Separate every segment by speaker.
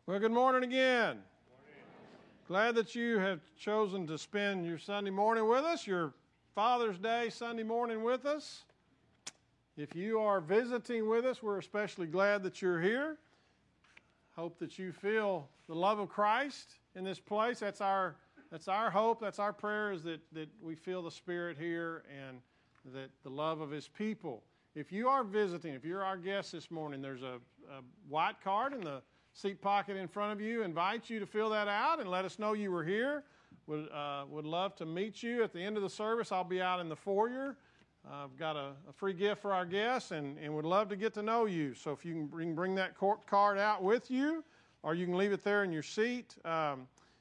Speaker 1: Well, good morning again. Glad that you have chosen to spend your Sunday morning with us, your Father's Day Sunday morning with us. If you are visiting with us, we're especially glad that you're here. Hope that you feel the love of Christ in this place. That's our hope, that's our prayer, is that we feel the Spirit here and that the love of His people. If you are visiting, if you're our guest this morning, there's a white card in the seat pocket in front of you. Invite you to fill that out and let us know you were here. Would love to meet you at the end of the service. I'll be out in the foyer. I've got a free gift for our guests and would love to get to know you. So if you can bring that card out with you, or you can leave it there in your seat. I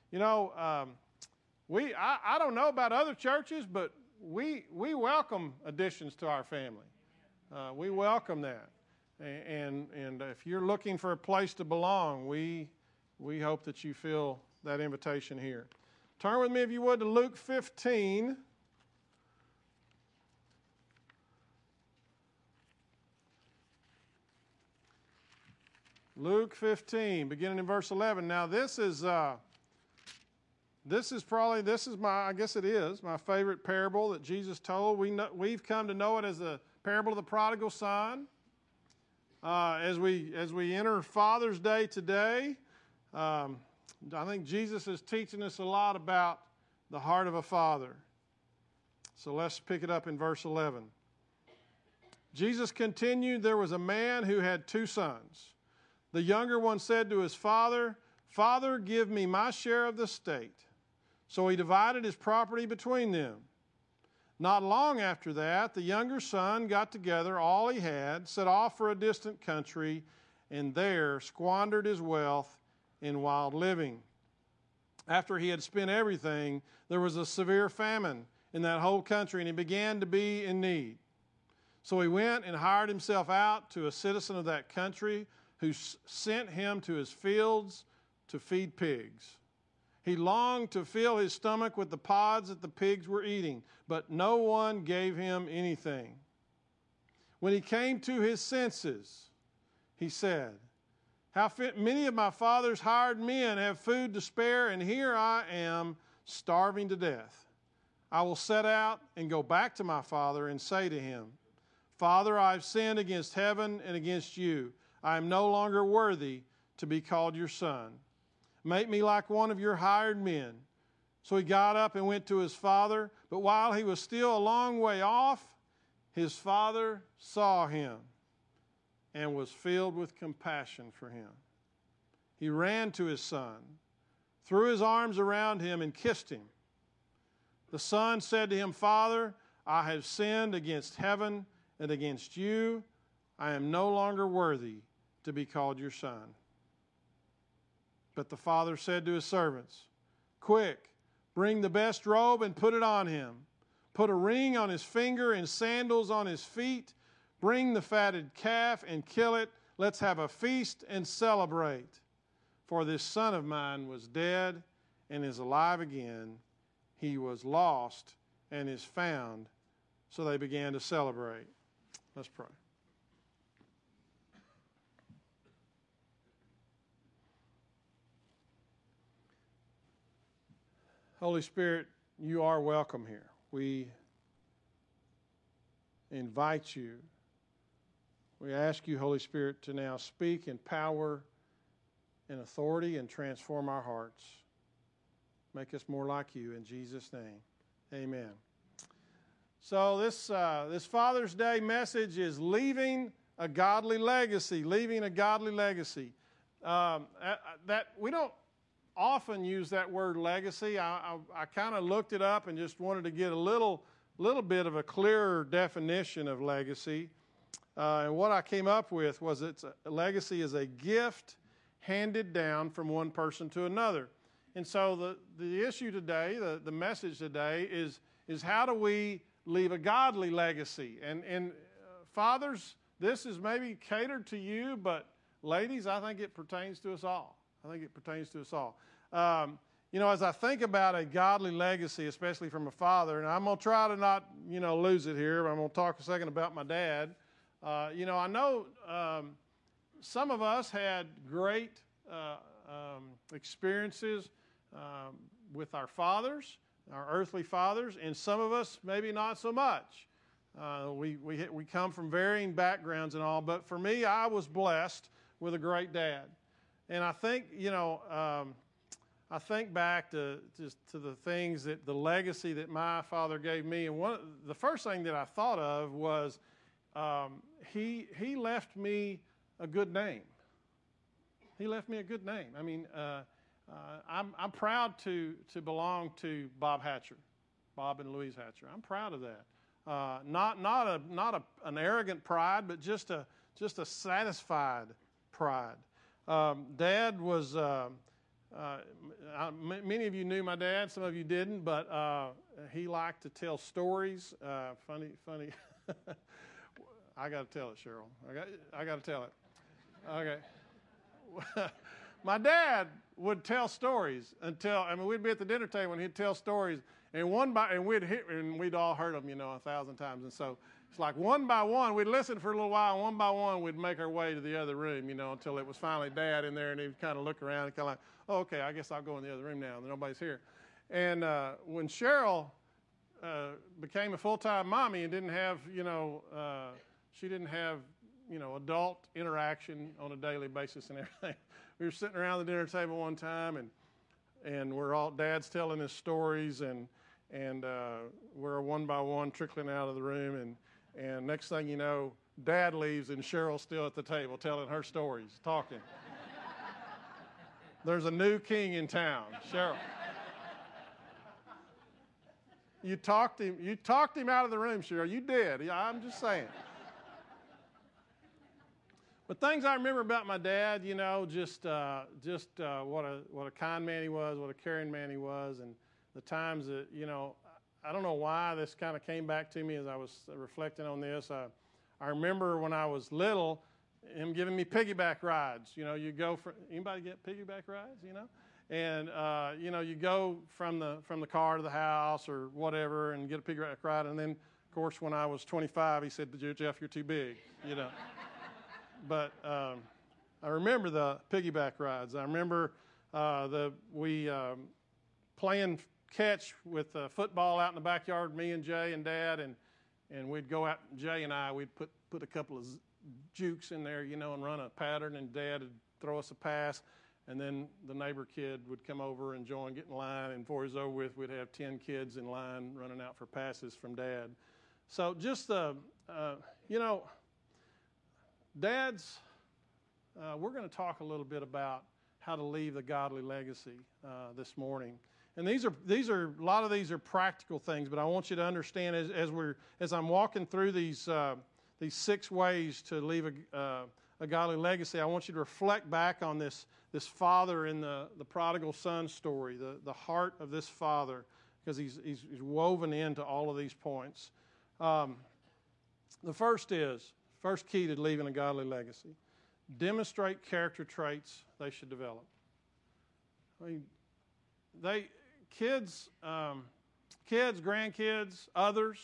Speaker 1: don't know about other churches, but we welcome additions to our family. We welcome that. And if you're looking for a place to belong, we hope that you feel that invitation here. Turn with me, if you would, to Luke 15. Luke 15, beginning in verse 11. Now this is my favorite parable that Jesus told. We've come to know it as the parable of the prodigal son. As we enter Father's Day today, I think Jesus is teaching us a lot about the heart of a father. So let's pick it up in verse 11. Jesus continued, "There was a man who had 2 sons. The younger one said to his father, 'Father, give me my share of the estate.' So he divided his property between them. Not long after that, the younger son got together all he had, set off for a distant country, and there squandered his wealth in wild living. After he had spent everything, there was a severe famine in that whole country, and he began to be in need. So he went and hired himself out to a citizen of that country, who sent him to his fields to feed pigs. He longed to fill his stomach with the pods that the pigs were eating, but no one gave him anything. When he came to his senses, he said, 'How many of my father's hired men have food to spare, and here I am starving to death. I will set out and go back to my father and say to him, Father, I have sinned against heaven and against you. I am no longer worthy to be called your son. Make me like one of your hired men.' So he got up and went to his father, but while he was still a long way off, his father saw him and was filled with compassion for him. He ran to his son, threw his arms around him, and kissed him. The son said to him, 'Father, I have sinned against heaven and against you. I am no longer worthy to be called your son.' But the father said to his servants, 'Quick, bring the best robe and put it on him. Put a ring on his finger and sandals on his feet. Bring the fatted calf and kill it. Let's have a feast and celebrate. For this son of mine was dead and is alive again. He was lost and is found.' So they began to celebrate." Let's pray. Holy Spirit, you are welcome here. We invite you. We ask you, Holy Spirit, to now speak in power and authority and transform our hearts. Make us more like you in Jesus' name. Amen. So this Father's Day message is leaving a godly legacy. Leaving a godly legacy. That we don't often use that word legacy. I kind of looked it up and just wanted to get a little bit of a clearer definition of legacy. And what I came up with was a legacy is a gift handed down from one person to another. And so the issue today, the message today is how do we leave a godly legacy? And fathers, this is maybe catered to you, but ladies, I think it pertains to us all. As I think about a godly legacy, especially from a father, and I'm going to try to not, lose it here. I'm going to talk a second about my dad. I know some of us had great experiences with our fathers, our earthly fathers, and some of us maybe not so much. We come from varying backgrounds and all, but for me, I was blessed with a great dad. And I think, I think back to the things the legacy that my father gave me, and the first thing that I thought of was he left me a good name. He left me a good name. I mean, I'm proud to belong to Bob Hatcher, Bob and Louise Hatcher. I'm proud of that. Not an arrogant pride, but just a satisfied pride. Dad was. Many of you knew my dad. Some of you didn't, but he liked to tell stories. Funny. I got to tell it, Cheryl. I got to tell it. Okay. My dad would tell stories we'd be at the dinner table and he'd tell stories, and we'd all heard them, 1,000 times. And so it's like one by one, we'd listen for a little while, and one by one we'd make our way to the other room, until it was finally Dad in there, and he'd kind of look around and kind of like, oh, okay, I guess I'll go in the other room now. Nobody's here. And when Cheryl became a full-time mommy and didn't have, she didn't have, adult interaction on a daily basis and everything. We were sitting around the dinner table one time, and Dad's telling his stories, and we're one by one trickling out of the room, and next thing you know, Dad leaves and Cheryl's still at the table telling her stories, talking. There's a new king in town, Cheryl. You talked him out of the room, Cheryl. You did. Yeah, I'm just saying. But things I remember about my dad, just what a kind man he was, what a caring man he was, and the times that, I don't know why this kind of came back to me as I was reflecting on this. I remember when I was little, him giving me piggyback rides. You go anybody get piggyback rides? And you go from the car to the house or whatever, and get a piggyback ride. And then, of course, when I was 25, he said, "Jeff, you're too big." But I remember the piggyback rides. I remember playing catch with football out in the backyard, me and Jay and Dad, and we'd go out. Jay and I, we'd put a couple of jukes in there, and run a pattern, and Dad would throw us a pass, and then the neighbor kid would come over and get in line, and before it was over with, we'd have 10 kids in line running out for passes from Dad. So just dads, we're going to talk a little bit about how to leave a godly legacy this morning. And these are a lot of these are practical things, but I want you to understand as I'm walking through these 6 ways to leave a godly legacy, I want you to reflect back on this father in the prodigal son story, the heart of this father, because he's woven into all of these points. The first key to leaving a godly legacy: demonstrate character traits they should develop. I mean, kids, grandkids, others,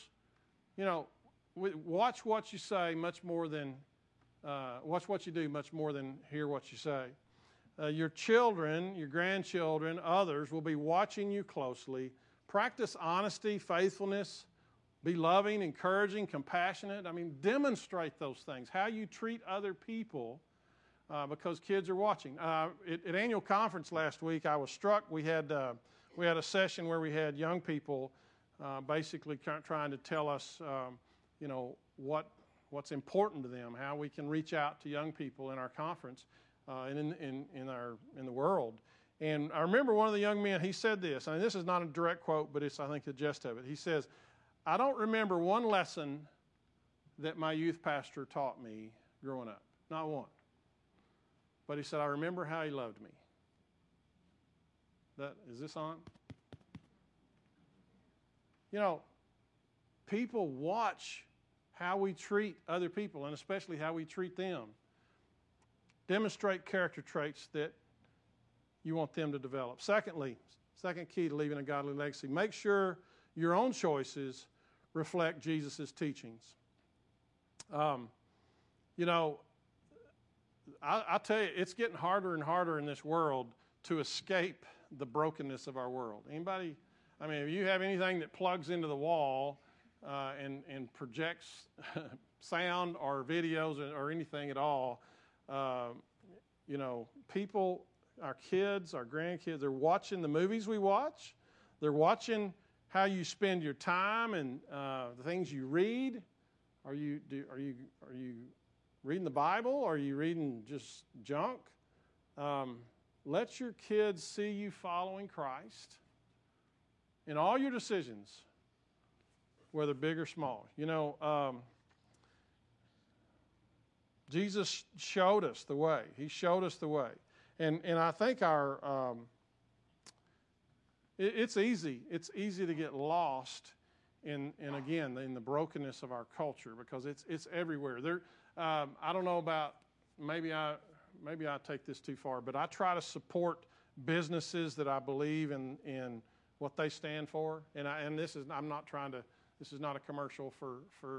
Speaker 1: watch what you say much more than watch what you do much more than hear what you say. Your children, your grandchildren, others will be watching you closely. Practice honesty, faithfulness. Be loving, encouraging, compassionate. I mean, demonstrate those things. How you treat other people, because kids are watching. At annual conference last week, I was struck. We had a session where we had young people basically trying to tell us, what's important to them, how we can reach out to young people in our conference and in the world. And I remember one of the young men. He said this, and this is not a direct quote, but it's, I think, the gist of it. He says, "I don't remember one lesson that my youth pastor taught me growing up. Not one. But," he said, "I remember how he loved me." Is this on? People watch how we treat other people, and especially how we treat them. Demonstrate character traits that you want them to develop. Secondly, second key to leaving a godly legacy: make sure your own choices reflect Jesus' teachings. I tell you, it's getting harder and harder in this world to escape the brokenness of our world. Anybody? I mean, if you have anything that plugs into the wall and projects sound or videos or anything at all, people, our kids, our grandkids, they're watching the movies we watch. They're watching how you spend your time and the things you read. Are you reading the Bible? Or are you reading just junk? Let your kids see you following Christ in all your decisions, whether big or small. Jesus showed us the way. He showed us the way. And I think it's easy to get lost in the brokenness of our culture, because it's everywhere. I don't know about, maybe I take this too far, but I try to support businesses that I believe in what they stand for. And this is not a commercial for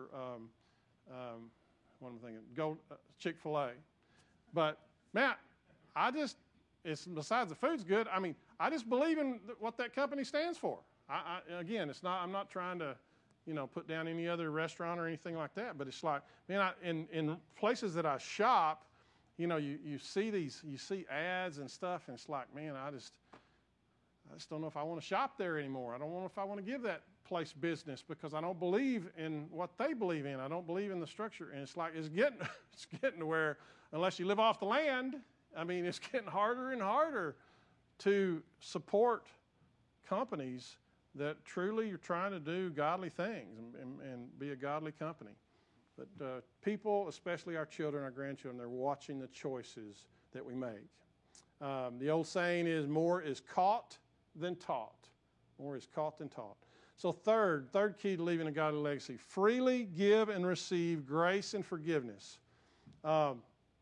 Speaker 1: what am I thinking? Chick-fil-A. But man, it's besides the food's good. I mean, I just believe in what that company stands for. I'm not trying to, put down any other restaurant or anything like that. But it's like, man, in places that I shop, you see ads and stuff, and it's like, man, I just don't know if I want to shop there anymore. I don't know if I want to give that place business, because I don't believe in what they believe in. I don't believe in the structure, and it's like it's getting to where, unless you live off the land, I mean, it's getting harder and harder to support companies that truly are trying to do godly things and be a godly company. But people, especially our children, our grandchildren, they're watching the choices that we make. The old saying is, more is caught than taught. More is caught than taught. So third key to leaving a godly legacy: freely give and receive grace and forgiveness. I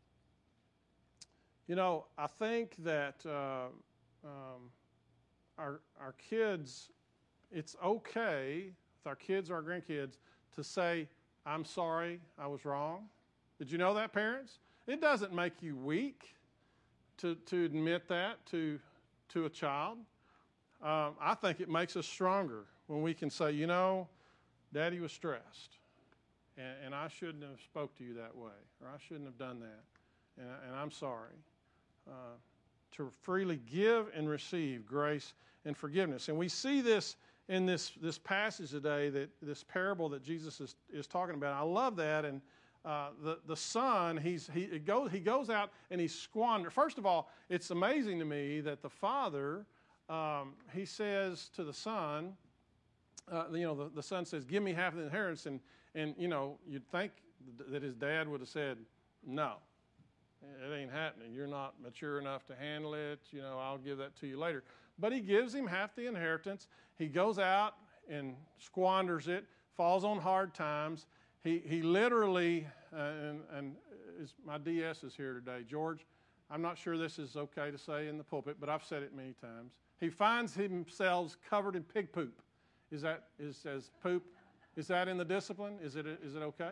Speaker 1: think that our kids, it's okay with our kids or our grandkids to say, "I'm sorry, I was wrong." Did you know that, parents? It doesn't make you weak to admit that to a child. I think it makes us stronger when we can say, Daddy was stressed, and I shouldn't have spoke to you that way, or I shouldn't have done that, and I'm sorry. To freely give and receive grace and forgiveness. And we see this in this passage today, that this parable that Jesus is talking about. I love that. And the son, he goes out and he squanders. First of all, it's amazing to me that the father, he says to the son, the son says, "Give me half of the inheritance," and you'd think that his dad would have said, "No, it ain't happening. You're not mature enough to handle it. I'll give that to you later." But he gives him half the inheritance. He goes out and squanders it, falls on hard times. He literally, my DS is here today, George. I'm not sure this is okay to say in the pulpit, but I've said it many times. He finds himself covered in pig poop. Is poop? Is that in the discipline? Is it okay?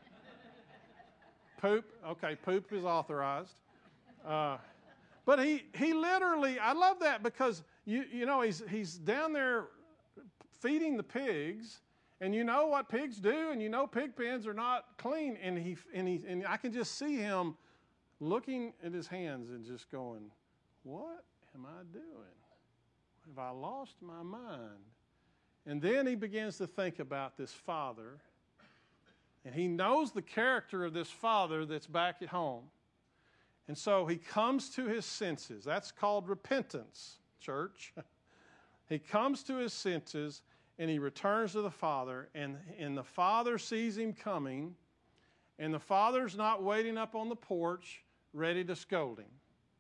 Speaker 1: Poop? Okay, poop is authorized. But he literally, I love that, because he's down there feeding the pigs, and you know what pigs do, and pig pens are not clean, and I can just see him looking at his hands and just going, "What am I doing? Have I lost my mind?" And then he begins to think about this father, and he knows the character of this father that's back at home. And so he comes to his senses. That's called repentance, church. He comes to his senses, and he returns to the father, and the father sees him coming, and the father's not waiting up on the porch ready to scold him.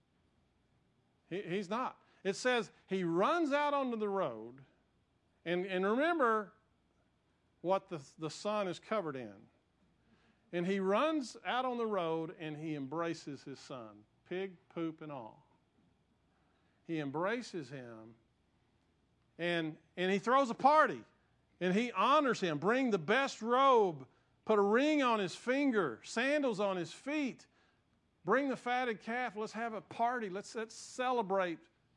Speaker 1: He's not. It says he runs out onto the road, and remember what the son is covered in. And he runs out on the road, and he embraces his son, pig, poop, and all. He embraces him, and he throws a party, and he honors him. Bring the best robe, put a ring on his finger, sandals on his feet. Bring the fatted calf. Let's have a party. Let's celebrate.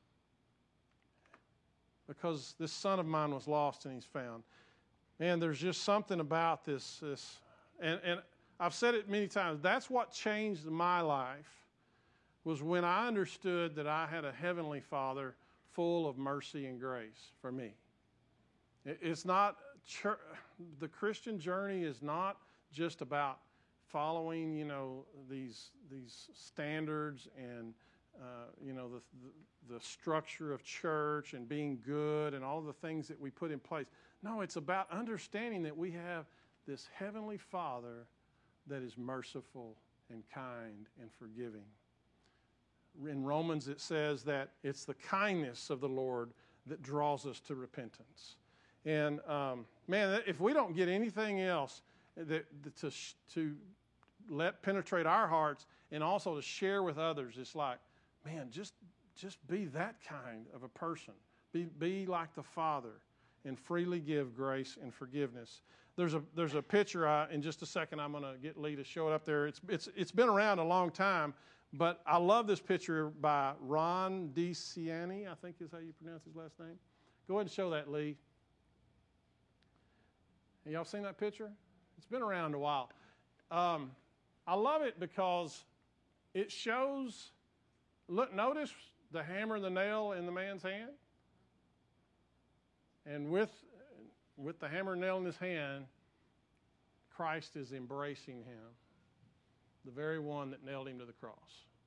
Speaker 1: Because this son of mine was lost and he's found. Man, there's just something about this. And I've said it many times. That's what changed my life, was when I understood that I had a heavenly Father full of mercy and grace for me. It's not, the Christian journey is not just about following, these standards and, the structure of church and being good and all the things that we put in place. No, it's about understanding that we have this heavenly Father that is merciful and kind and forgiving. In Romans it says that it's the kindness of the Lord that draws us to repentance. And man, if we don't get anything else to let penetrate our hearts and also to share with others, it's like, man, just be that kind of a person. Be like the Father and freely give grace and forgiveness. There's a picture. In just a second, I'm going to get Lee to show it up there. It's been around a long time, but I love this picture by Ron DeCiani, I think is how you pronounce his last name. Go ahead and show that, Lee. Have y'all seen that picture? It's been around a while. I love it because it shows. Look, notice the hammer and the nail in the man's hand, and with the hammer and nail in his hand, Christ is embracing him, the very one that nailed him to the cross.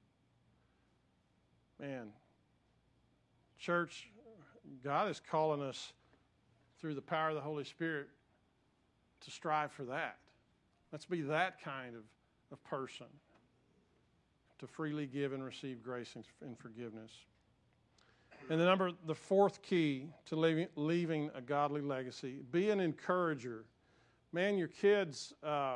Speaker 1: Man, church, God is calling us through the power of the Holy Spirit to strive for that. Let's be that kind of person, to freely give and receive grace and forgiveness. And the fourth key to leaving a godly legacy, be an encourager. Man, your kids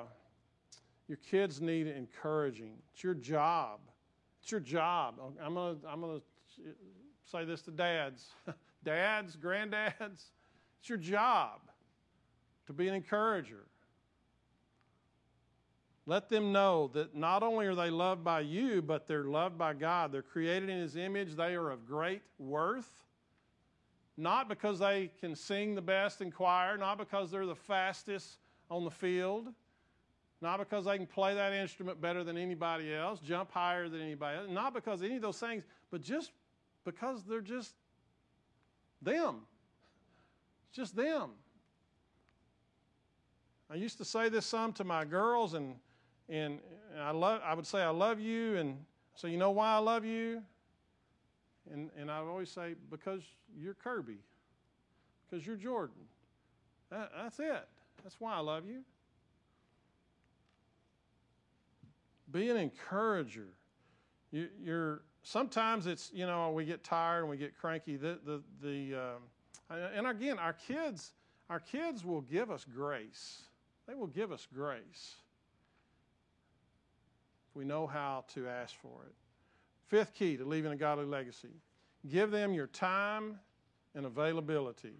Speaker 1: need encouraging. It's your job. It's your job. I'm gonna say this to dads, dads, granddads. It's your job to be an encourager. Let them know that not only are they loved by you, but they're loved by God. They're created in His image. They are of great worth. Not because they can sing the best in choir, not because they're the fastest on the field, not because they can play that instrument better than anybody else, jump higher than anybody else, not because of any of those things, but just because they're just them. It's just them. I used to say this some to my girls, and I would say, I love you, and so you know why I love you? And I would always say, because you're Kirby, because you're Jordan. That's it. That's why I love you. Be an encourager. Sometimes it's, we get tired and we get cranky. And again, our kids will give us grace. They will give us grace if we know how to ask for it. Fifth key to leaving a godly legacy, give them your time and availability.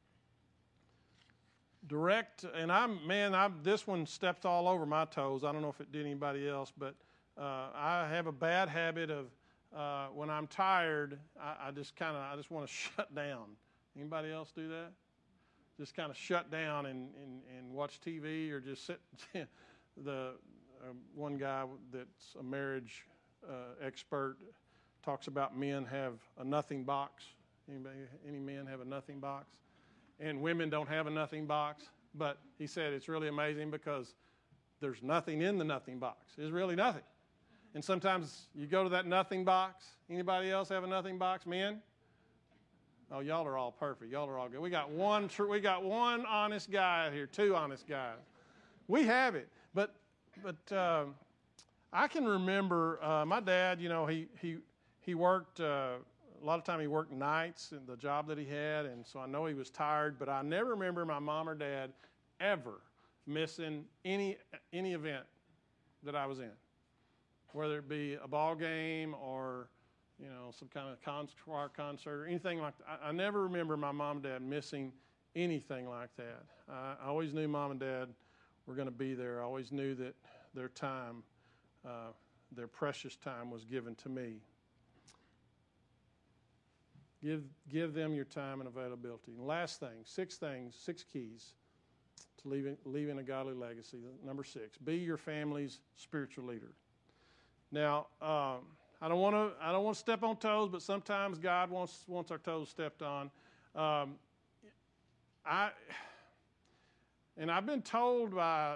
Speaker 1: Direct, and this one stepped all over my toes. I don't know if it did anybody else, but I have a bad habit of when I'm tired, I just want to shut down. Anybody else do that? Just kind of shut down and watch TV or just sit. One guy that's a marriage expert talks about men have a nothing box. Any men have a nothing box? And women don't have a nothing box. But he said it's really amazing because there's nothing in the nothing box. There's really nothing. And sometimes you go to that nothing box. Anybody else have a nothing box? Men? Oh, y'all are all perfect. Y'all are all good. We got one honest guy out here, two honest guys. We have it. But I can remember my dad, he worked, a lot of time he worked nights in the job that he had, and so I know he was tired, but I never remember my mom or dad ever missing any event that I was in, whether it be a ball game or some kind of choir concert or anything like that. I never remember my mom and dad missing anything like that. I always knew mom and dad were going to be there. I always knew that their time, their precious time was given to me. Give them your time and availability. And last thing, six keys to leaving a godly legacy. Number 6, be your family's spiritual leader. Now, I don't want to step on toes, but sometimes God wants our toes stepped on. I've been told by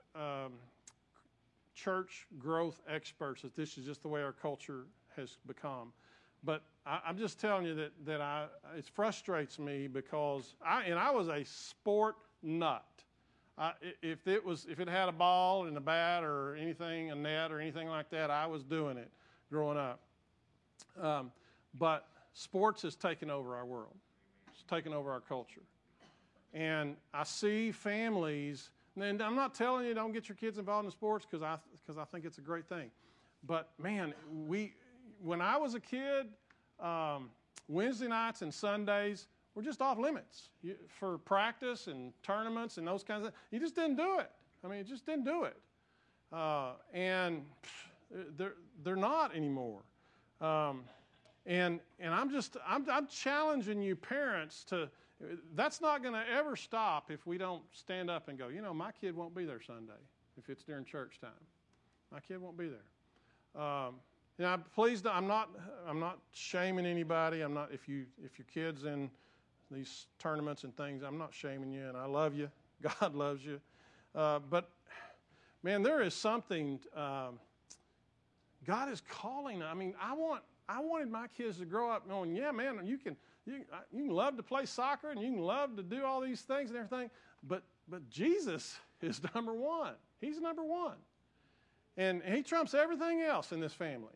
Speaker 1: church growth experts that this is just the way our culture has become. But I'm just telling you that it frustrates me because I was a sport nut. If it had a ball and a bat or anything, a net or anything like that, I was doing it growing up. But sports has taken over our world. It's taken over our culture. And I see families, and I'm not telling you don't get your kids involved in sports because I think it's a great thing. But man, when I was a kid, Wednesday nights and Sundays were just off limits for practice and tournaments and those kinds of things. You just didn't do it. I mean, you just didn't do it. And they're not anymore. And I'm challenging you parents to. That's not going to ever stop if we don't stand up and go, my kid won't be there Sunday if it's during church time. My kid won't be there. Please, I'm not shaming anybody. I'm not if your kid's in these tournaments and things. I'm not shaming you, and I love you. God loves you. But man, there is something. God is calling. I mean, I wanted my kids to grow up knowing, yeah, man, you can love to play soccer and you can love to do all these things and everything, but Jesus is number one. He's number one, and He trumps everything else in this family.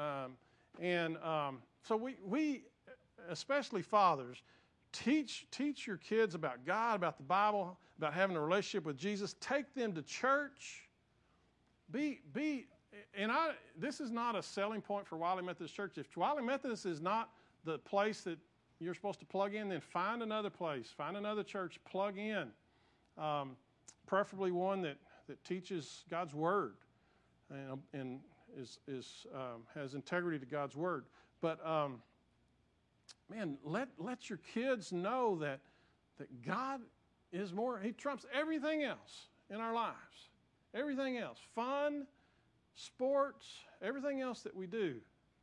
Speaker 1: So we, especially fathers, teach your kids about God, about the Bible, about having a relationship with Jesus. Take them to church. This is not a selling point for Wiley Methodist Church. If Wiley Methodist is not the place that you're supposed to plug in, then find another place, find another church, plug in. Preferably one that teaches God's Word and has integrity to God's Word. But man, let your kids know that God is more. He trumps everything else in our lives. Everything else, fun, sports, everything else that we do.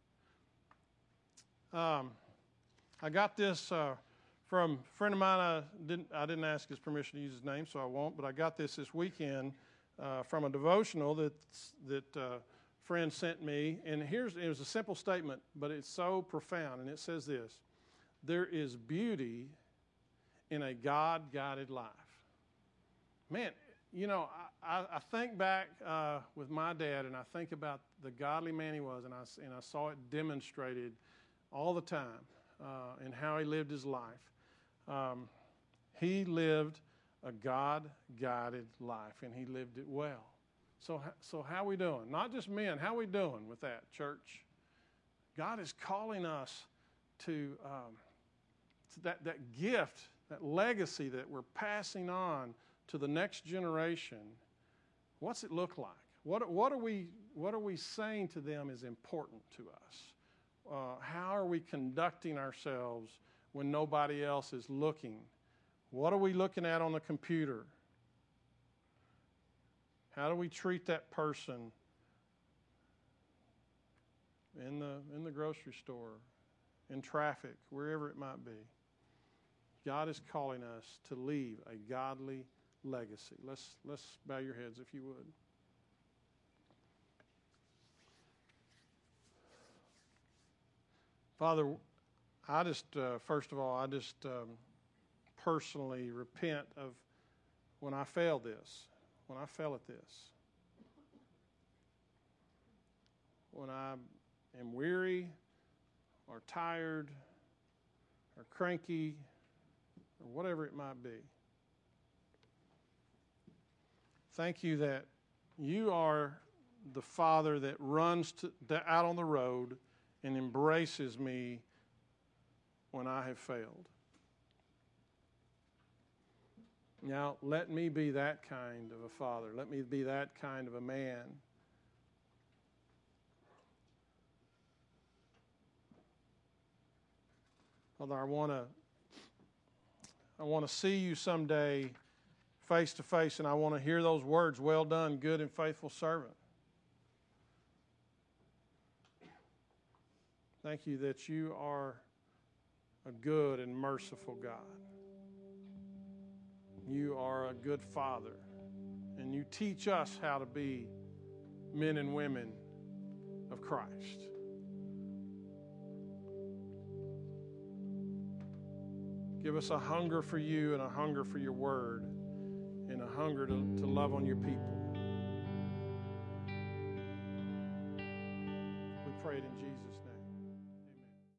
Speaker 1: I got this from a friend of mine. I didn't ask his permission to use his name, so I won't. But I got this weekend from a devotional that a friend sent me. And it was a simple statement, but it's so profound. And it says this: there is beauty in a God-guided life. Man, I think back with my dad, and I think about the godly man he was, and I saw it demonstrated all the time in how he lived his life. He lived a God-guided life, and he lived it well. So how we doing? Not just men. How we doing with that, church? God is calling us to that gift, that legacy that we're passing on to the next generation. What's it look like? What are we saying to them is important to us? How are we conducting ourselves when nobody else is looking? What are we looking at on the computer? How do we treat that person in the grocery store, in traffic, wherever it might be? God is calling us to leave a godly legacy. Let's bow your heads if you would. Father, I just, first of all, I just personally repent of when I failed this, when I fell at this, when I am weary or tired or cranky or whatever it might be. Thank you that you are the Father that runs out on the road and embraces me when I have failed. Now, let me be that kind of a father. Let me be that kind of a man Father, I want to see you someday face to face, and I want to hear those words, well done, good and faithful servant. Thank you that you are a good and merciful God. You are a good Father, and you teach us how to be men and women of Christ. Give us a hunger for you and a hunger for your word and a hunger to love on your people. We pray it in Jesus' name.